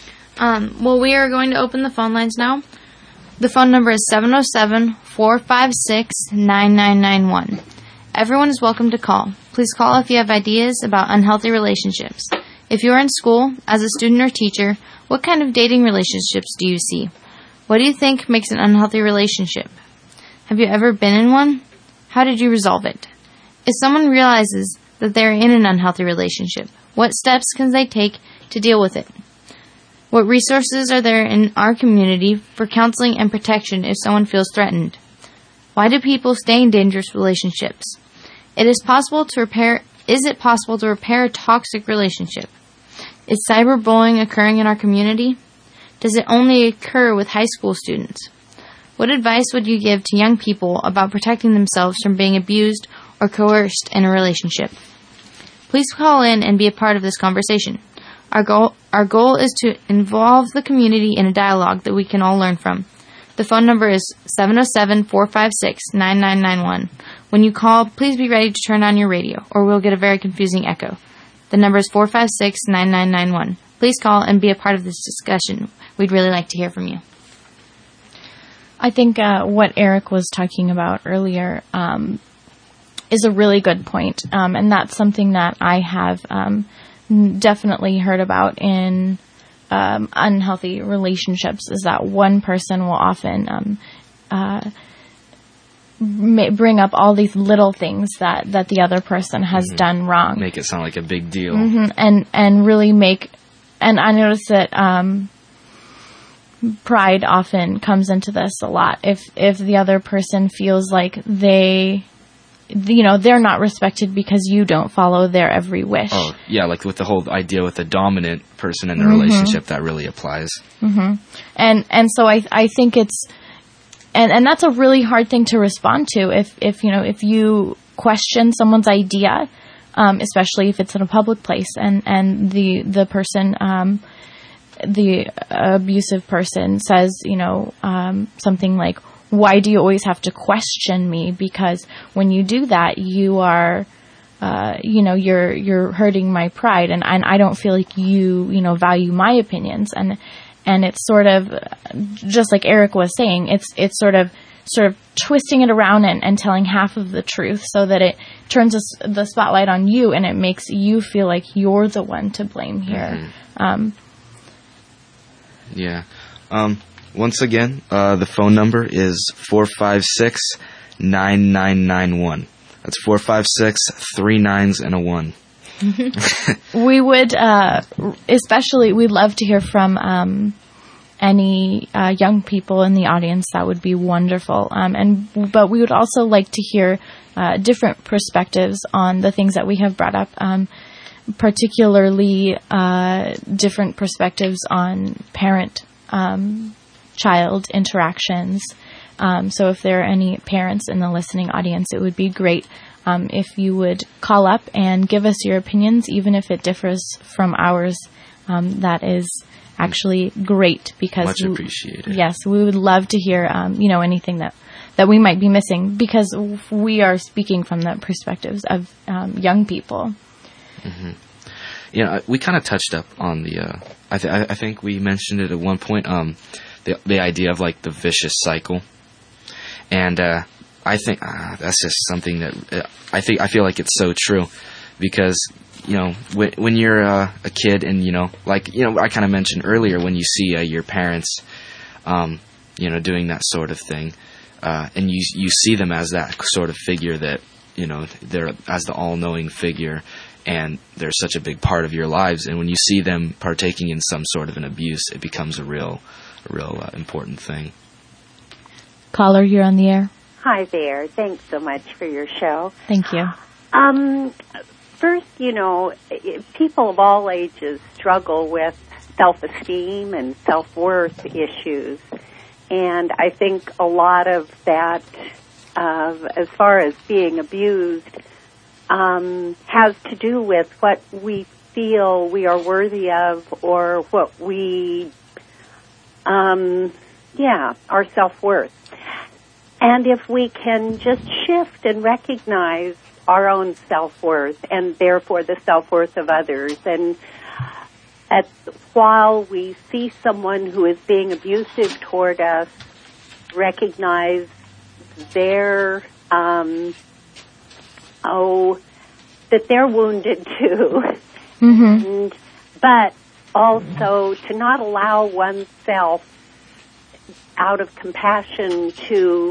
Um, well, we are going to open the phone lines now. The phone number is seven oh seven, four five six, nine nine nine one. Everyone is welcome to call. Please call if you have ideas about unhealthy relationships. If you are in school, as a student or teacher, what kind of dating relationships do you see? What do you think makes an unhealthy relationship? Have you ever been in one? How did you resolve it? If someone realizes that they are in an unhealthy relationship, what steps can they take to deal with it? What resources are there in our community for counseling and protection if someone feels threatened? Why do people stay in dangerous relationships? It is possible to repair. Is it possible to repair a toxic relationship? Is cyberbullying occurring in our community? Does it only occur with high school students? What advice would you give to young people about protecting themselves from being abused or coerced in a relationship? Please call in and be a part of this conversation. Our goal, our goal is to involve the community in a dialogue that we can all learn from. The phone number is seven oh seven, four five six, nine nine nine one. When you call, please be ready to turn on your radio, or we'll get a very confusing echo. The number is four five six, nine nine nine one. Please call and be a part of this discussion. We'd really like to hear from you. I think uh, what Eric was talking about earlier um, is a really good point, um, and that's something that I have um, definitely heard about in um, unhealthy relationships, is that one person will often um, uh, ma- bring up all these little things that, that the other person has mm-hmm. done wrong. Make it sound like a big deal. Mm-hmm. And, and really make, and I notice that um, pride often comes into this a lot. If, if the other person feels like they, you know, they're not respected because you don't follow their every wish. Oh, yeah, like with the whole idea with the dominant person in the mm-hmm. relationship, that really applies. Mm-hmm. And and so I I think it's, and, and that's a really hard thing to respond to if, if you know, if you question someone's idea, um, especially if it's in a public place, and, and the, the person, um, the abusive person says, you know, um, something like, why do you always have to question me? Because when you do that, you are, uh, you know, you're, you're hurting my pride, and, and I don't feel like you, you know, value my opinions. And, and it's sort of, just like Eric was saying, it's, it's sort of, sort of twisting it around and, and telling half of the truth so that it turns us, the spotlight on you, and it makes you feel like you're the one to blame here. Mm-hmm. Um, yeah. Um, Once again, uh, the phone number is four five six, nine nine nine one. That's four five six, three nines and a one. We would, uh, especially, we'd love to hear from um, any uh, young people in the audience. That would be wonderful. Um, and but we would also like to hear uh, different perspectives on the things that we have brought up. Um, particularly uh, different perspectives on parent um, child interactions. Um, so if there are any parents in the listening audience, it would be great um, if you would call up and give us your opinions, even if it differs from ours. Um, that is actually great because much appreciated. We, yes, we would love to hear um, you know anything that that we might be missing, because we are speaking from the perspectives of um, young people. Mm-hmm. You know, we kind of touched up on the. Uh, I, th- I think we mentioned it at one point. Um, the the idea of like the vicious cycle, and uh, I think uh, that's just something that uh, I think I feel like it's so true, because you know when when you're uh, a kid and you know like you know I kind of mentioned earlier when you see uh, your parents, um, you know doing that sort of thing, uh, and you you see them as that sort of figure that you know they're as the all-knowing figure. And they're such a big part of your lives. And when you see them partaking in some sort of an abuse, it becomes a real, a real uh, important thing. Caller, you're on the air. Hi there. Thanks so much for your show. Thank you. Um, first, you know, people of all ages struggle with self-esteem and self-worth issues. And I think a lot of that, uh, as far as being abused, Um, has to do with what we feel we are worthy of, or what we, um, yeah, our self-worth. And if we can just shift and recognize our own self-worth and therefore the self-worth of others, and at, while we see someone who is being abusive toward us, recognize their, um, oh, that they're wounded too. Mm-hmm. And, but also to not allow oneself, out of compassion, to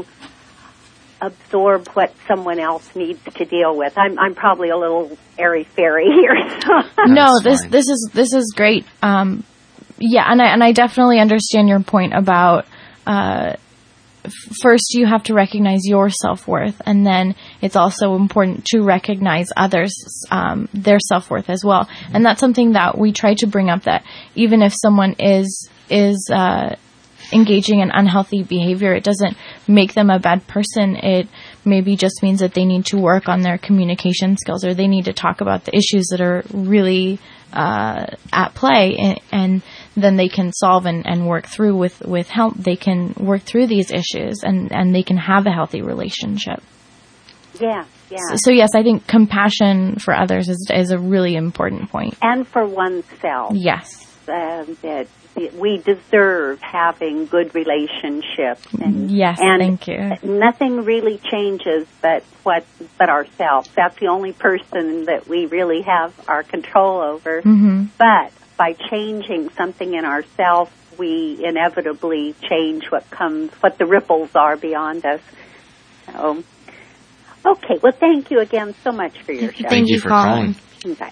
absorb what someone else needs to deal with. I'm, I'm probably a little airy-fairy here. No, this this is this is great. Um, yeah, and I and I definitely understand your point about. Uh, First, you have to recognize your self-worth, and then it's also important to recognize others, um, their self-worth as well. And that's something that we try to bring up, that even if someone is is uh, engaging in unhealthy behavior, it doesn't make them a bad person. It maybe just means that they need to work on their communication skills, or they need to talk about the issues that are really uh, at play, and, and then they can solve and, and work through with, with help. They can work through these issues, and, and they can have a healthy relationship. Yeah, yeah. So, so yes, I think compassion for others is, is a really important point. And for oneself. Yes. Uh, that we deserve having good relationships. And, yes, and thank you. Nothing really changes but what but ourselves. That's the only person that we really have our control over. Mm-hmm. But by changing something in ourselves, we inevitably change what comes, what the ripples are beyond us. So, okay, well, thank you again so much for your show. Thank, thank you for calling. calling. Bye.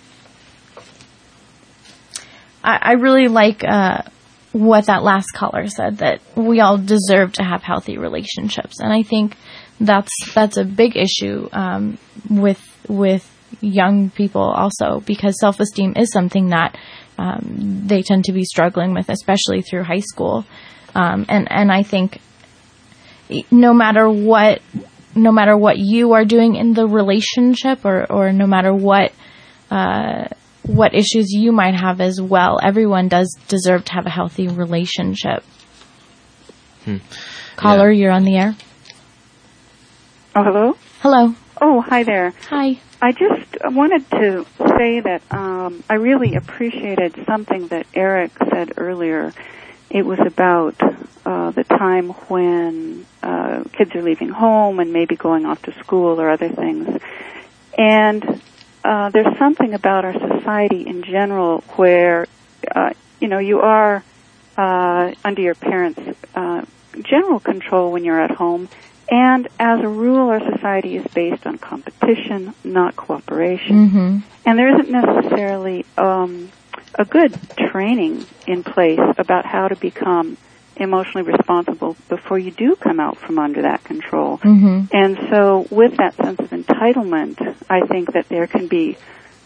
I, I really like uh, what that last caller said, that we all deserve to have healthy relationships, and I think that's that's a big issue um, with with young people also, because self-esteem is something that um, they tend to be struggling with, especially through high school, um, and and I think no matter what no matter what you are doing in the relationship, or or no matter what. Uh, what issues you might have as well, everyone does deserve to have a healthy relationship. Hmm. Caller, yeah. You're on the air. Oh, hello? Hello. Oh, hi there. Hi. I just wanted to say that um, I really appreciated something that Eric said earlier. It was about uh, the time when uh, kids are leaving home and maybe going off to school or other things. And Uh, there's something about our society in general where, uh, you know, you are uh, under your parents' uh, general control when you're at home. And as a rule, our society is based on competition, not cooperation. Mm-hmm. And there isn't necessarily um, a good training in place about how to become emotionally responsible before you do come out from under that control. Mm-hmm. And so with that sense of entitlement, I think that there can be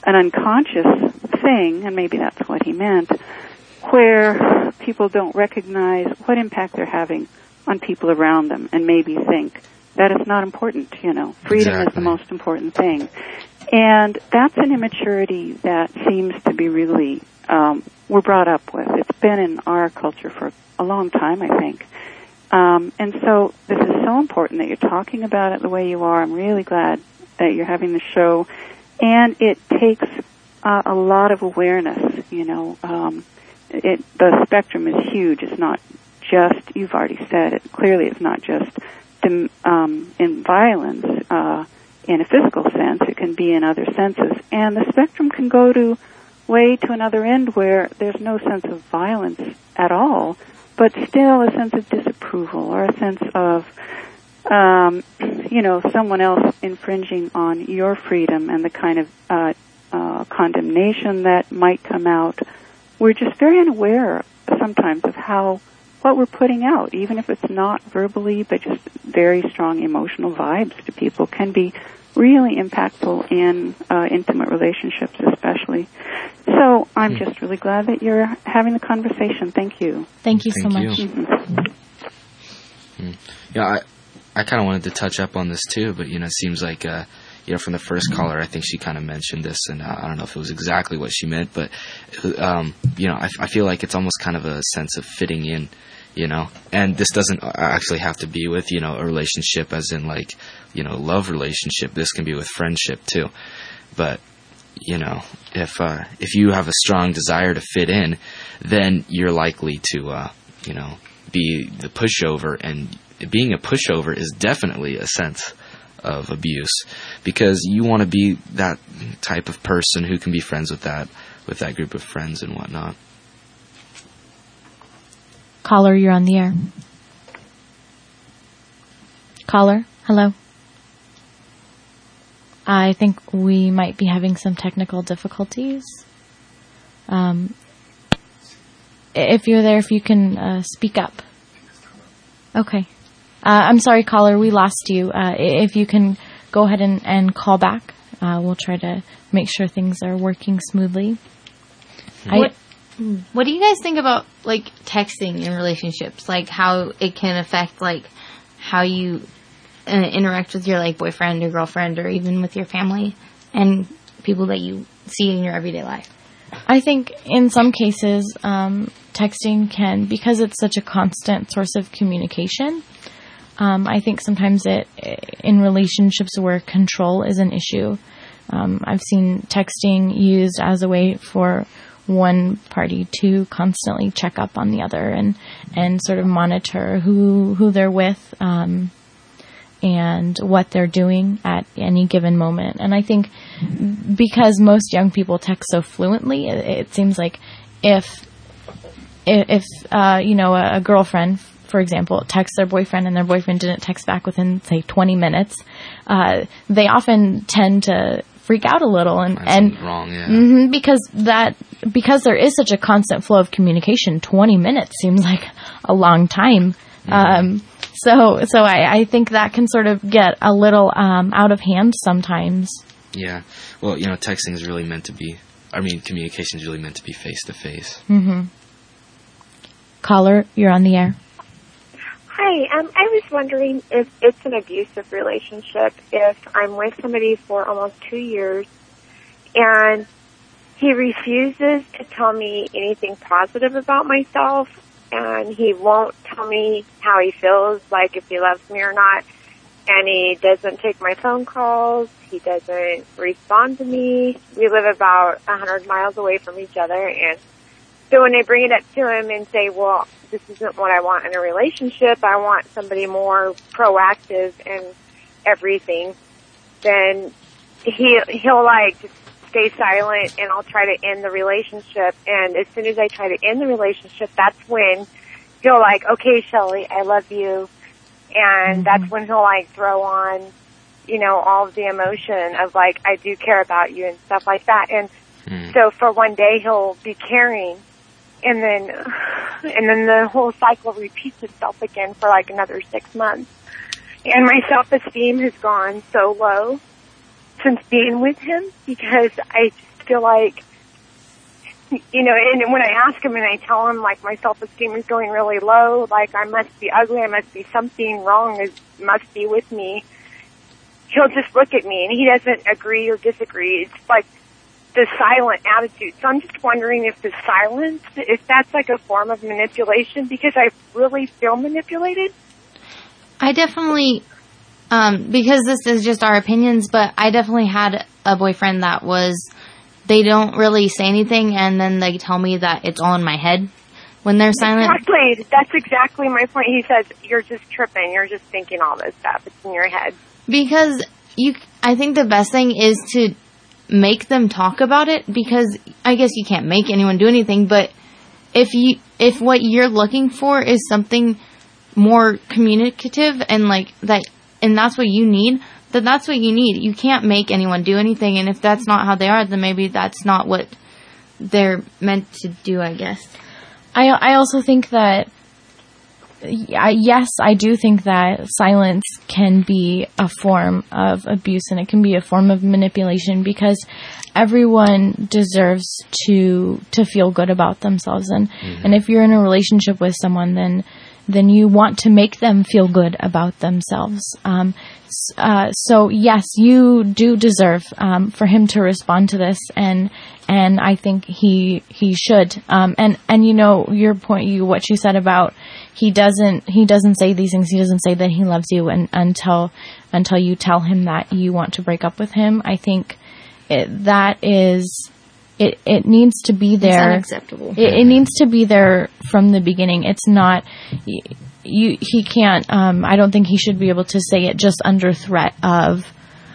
an unconscious thing, and maybe that's what he meant, where people don't recognize what impact they're having on people around them and maybe think that it's not important, you know. Freedom Exactly. is the most important thing. And that's an immaturity that seems to be really, um, we're brought up with. It's been in our culture for a long time, I think. Um, and so this is so important that you're talking about it the way you are. I'm really glad that you're having the show. And it takes uh, a lot of awareness, you know. Um, it, the spectrum is huge. It's not just, you've already said it, clearly it's not just the, um, in violence uh, in a physical sense. It can be in other senses. And the spectrum can go to way to another end where there's no sense of violence at all, but still a sense of disapproval or a sense of, um, you know, someone else infringing on your freedom and the kind of uh, uh, condemnation that might come out. We're just very unaware sometimes of how, what we're putting out, even if it's not verbally, but just very strong emotional vibes to people, can be really impactful in uh, intimate relationships especially. So I'm just really glad that you're having the conversation. Thank you. Thank you so Thank much. you. Mm-hmm. Mm. Yeah, I, I kind of wanted to touch up on this too, but, you know, it seems like, uh, you know, from the first caller, I think she kind of mentioned this, and uh, I don't know if it was exactly what she meant, but, um, you know, I, I feel like it's almost kind of a sense of fitting in, you know, and this doesn't actually have to be with, you know, a relationship as in like, you know, love relationship. This can be with friendship too. But, you know, if, uh, if you have a strong desire to fit in, then you're likely to, uh, you know, be the pushover, and being a pushover is definitely a sense of abuse, because you want to be that type of person who can be friends with that, with that group of friends and whatnot. Caller, you're on the air. Caller, hello. I think we might be having some technical difficulties. Um, if you're there, if you can uh, speak up. Okay. Uh, I'm sorry, caller, we lost you. Uh, if you can go ahead and, and call back, uh, we'll try to make sure things are working smoothly. What, I, what do you guys think about, like, texting in relationships? Like, how it can affect, like, how you uh, interact with your, like, boyfriend or girlfriend, or even with your family and people that you see in your everyday life? I think in some cases, um, texting can, because it's such a constant source of communication, um, I think sometimes it, in relationships where control is an issue, um, I've seen texting used as a way for one party to constantly check up on the other and, and sort of monitor who, who they're with, um, and what they're doing at any given moment. And I think because most young people text so fluently, it, it seems like if, if, uh, you know, a, a girlfriend, for example, texts their boyfriend and their boyfriend didn't text back within, say, twenty minutes, uh, they often tend to freak out a little, and, and wrong, yeah. Mm-hmm, because that, because there is such a constant flow of communication, twenty minutes seems like a long time. Mm-hmm. Um, so, so I, I think that can sort of get a little, um, out of hand sometimes. Yeah. Well, you know, texting is really meant to be, I mean, communication is really meant to be face to face. Mm-hmm. Caller, you're on the air. Hi, um, I was wondering if it's an abusive relationship, if I'm with somebody for almost two years and he refuses to tell me anything positive about myself, and he won't tell me how he feels, like if he loves me or not, and he doesn't take my phone calls, he doesn't respond to me. We live about a hundred miles away from each other, and so when I bring it up to him and say, well, this isn't what I want in a relationship, I want somebody more proactive in everything, then he, he'll like just stay silent, and I'll try to end the relationship. And as soon as I try to end the relationship, that's when he'll like, okay, Shelley, I love you. And mm-hmm. that's when he'll like throw on, you know, all of the emotion of like, I do care about you and stuff like that. And mm. so for one day he'll be caring, and then, and then the whole cycle repeats itself again for like another six months. And my self-esteem has gone so low since being with him, because I just feel like, you know, and when I ask him and I tell him, like, my self-esteem is going really low, like, I must be ugly, I must be something wrong, is must be with me, he'll just look at me and he doesn't agree or disagree. It's like the silent attitude. So I'm just wondering if the silence, if that's like a form of manipulation, because I really feel manipulated. I definitely, um, because this is just our opinions, but I definitely had a boyfriend that was, they don't really say anything, and then they tell me that it's all in my head when they're silent. Exactly. That's exactly my point. He says, you're just tripping. You're just thinking all this stuff. It's in your head. Because you, I think the best thing is to make them talk about it, because I guess you can't make anyone do anything, but if you, if what you're looking for is something more communicative and like that, and that's what you need, then that's what you need. You can't make anyone do anything, and if that's not how they are, then maybe that's not what they're meant to do, I guess. I I also think that, I, yes, I do think that silence can be a form of abuse, and it can be a form of manipulation, because everyone deserves to to feel good about themselves, and mm-hmm. and if you're in a relationship with someone, then then you want to make them feel good about themselves. Um, uh, so yes, you do deserve um, for him to respond to this, and and I think he he should. Um, and and you know, your point, you what you said about he doesn't he doesn't say these things. He doesn't say that he loves you, and until until you tell him that you want to break up with him. I think it, that is. It it needs to be there. It's unacceptable. It, it needs to be there from the beginning. It's not you. you he can't. Um, I don't think he should be able to say it just under threat of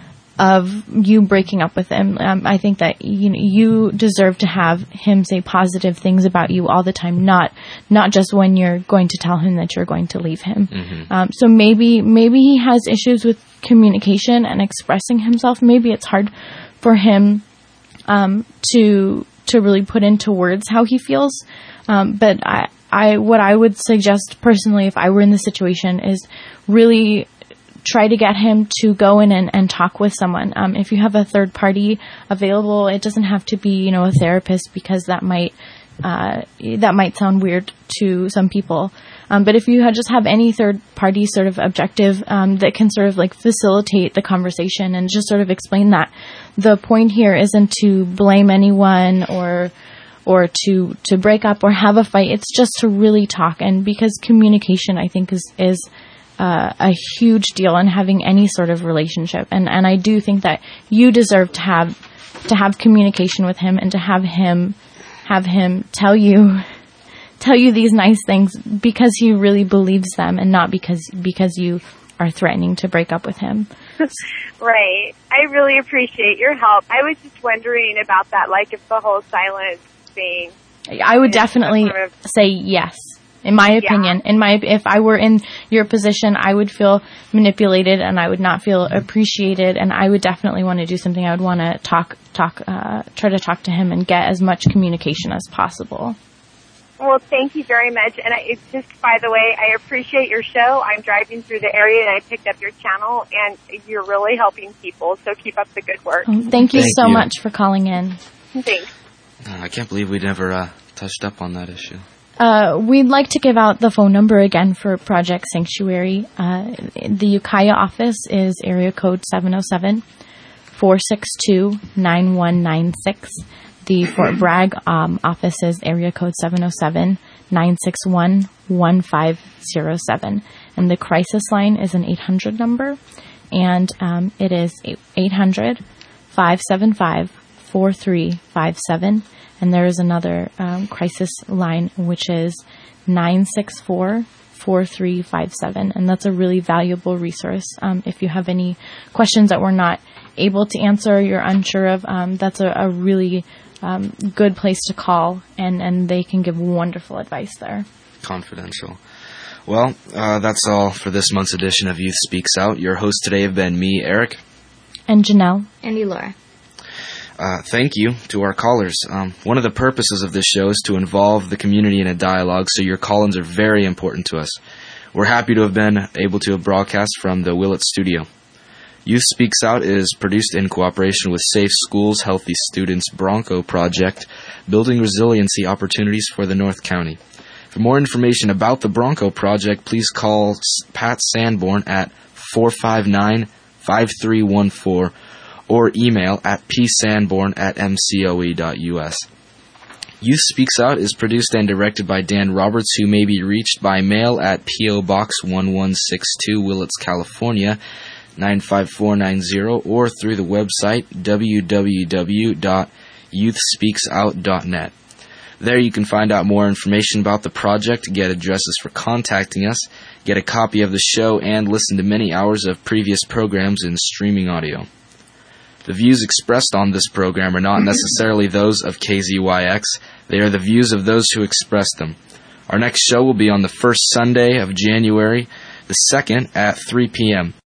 of you breaking up with him. Um, I think that you you deserve to have him say positive things about you all the time, not not just when you're going to tell him that you're going to leave him. Mm-hmm. Um, so maybe maybe he has issues with communication and expressing himself. Maybe it's hard for him. Um, to to really put into words how he feels, um, but I, I what I would suggest personally, if I were in the situation, is really try to get him to go in and, and talk with someone. Um, if you have a third party available, it doesn't have to be, you know, a therapist, because that might uh, that might sound weird to some people. Um, but if you had just have any third party sort of objective um, that can sort of like facilitate the conversation and just sort of explain that the point here isn't to blame anyone or or to to break up or have a fight. It's just to really talk. And because communication, I think, is is uh, a huge deal in having any sort of relationship. And and I do think that you deserve to have to have communication with him, and to have him have him tell you. tell you these nice things because he really believes them, and not because because you are threatening to break up with him. Right. I really appreciate your help. I was just wondering about that, like if the whole silence thing. I would definitely sort of say yes. In my opinion, yeah. in my if I were in your position, I would feel manipulated, and I would not feel appreciated, and I would definitely want to do something. I would want to talk talk uh, try to talk to him and get as much communication as possible. Well, thank you very much. And I, it's just, by the way, I appreciate your show. I'm driving through the area, and I picked up your channel, and you're really helping people. So keep up the good work. Oh, thank you thank so you. much for calling in. Thanks. Uh, I can't believe we never uh, touched up on that issue. Uh, we'd like to give out the phone number again for Project Sanctuary. Uh, the Ukiah office is area code seven oh seven, four six two, nine one nine six. The Fort Bragg um, office is area code seven oh seven, nine six one, one five oh seven. And the crisis line is an eight hundred number. And um, it is eight hundred, five seven five, four three five seven. And there is another um, crisis line, which is nine six four, four three five seven. And that's a really valuable resource. Um, if you have any questions that we're not able to answer, you're unsure of, um, that's a, a really um, good place to call, and, and they can give wonderful advice there. Confidential. Well, uh, that's all for this month's edition of Youth Speaks Out. Your hosts today have been me, Eric. And Janelle. And Laura. Uh, thank you to our callers. Um, one of the purposes of this show is to involve the community in a dialogue, so your call-ins are very important to us. We're happy to have been able to broadcast from the Willett studio. Youth Speaks Out is produced in cooperation with Safe Schools, Healthy Students Bronco Project, building resiliency opportunities for the North County. For more information about the Bronco Project, please call Pat Sanborn at four five nine, five three one four or email at p sanborn at m c o e dot u s. Youth Speaks Out is produced and directed by Dan Roberts, who may be reached by mail at P O. Box one one six two, Willits, California, nine five four nine zero, or through the website w w w dot youth speaks out dot net. There you can find out more information about the project, get addresses for contacting us, get a copy of the show, and listen to many hours of previous programs in streaming audio. The views expressed on this program are not necessarily those of K Z Y X. They are the views of those who express them. Our next show will be on the first Sunday of January the second at three p.m.